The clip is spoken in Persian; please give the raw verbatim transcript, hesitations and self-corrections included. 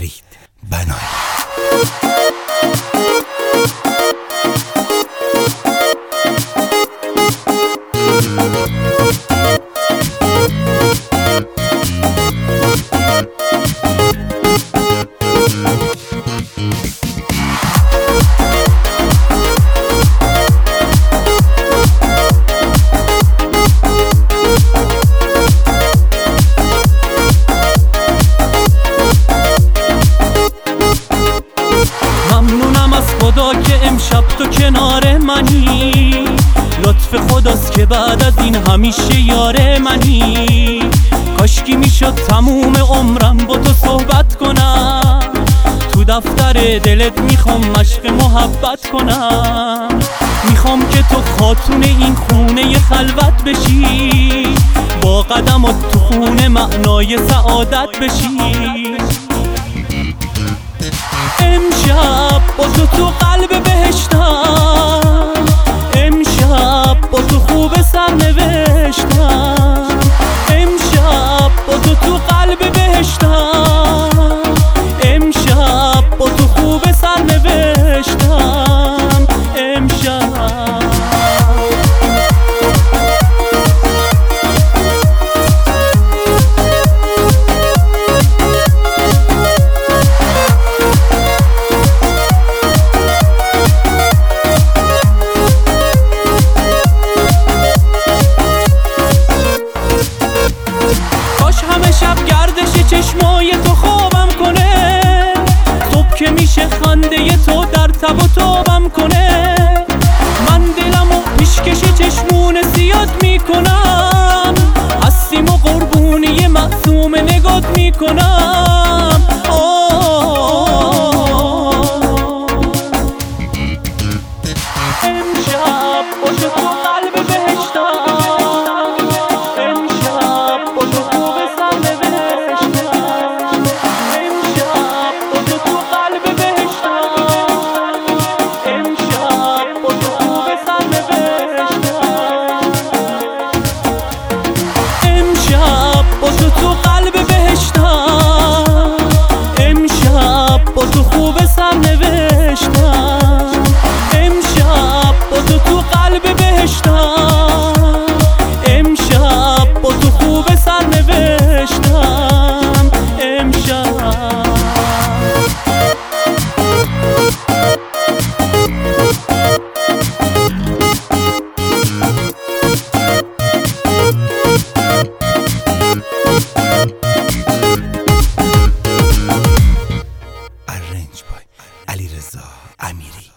فرید بنایی. ممنونم از خدا که امشب تو کنار منی، لطف خداست که بعد از این همیشه یار منی. کاشکی میشد تموم عمرم با تو صحبت کنم، تو دفتر دلت میخوام مشق محبت کنم. میخوام که تو خاتون این خونه خلوت بشی، با قدمات تو خونه معنای سعادت بشی. امشب با تو تو قلب بهشتم، امشب با تو خوب سرنوشتم. امشب با تو تو قلب بهشتم، امشب با تو خوب سرنوشتم. امشب شب گردش چشمای تو خوابم کنه، صبح که میشه خنده تو در تب و تابم کنه. من دلمو پیشکش چشمون سیاد میکنم، هستیم و قربونی معصوم نگات میکنم. امشب با تو تو قلب بهشتم، با تو تو قلب بهشتم، امشب با تو خوب سرنوشتم. امشب با تو تو قلب بهشتم، امشب با تو خوب سرنوشتم. امشب Arranged by علیرضا امیری.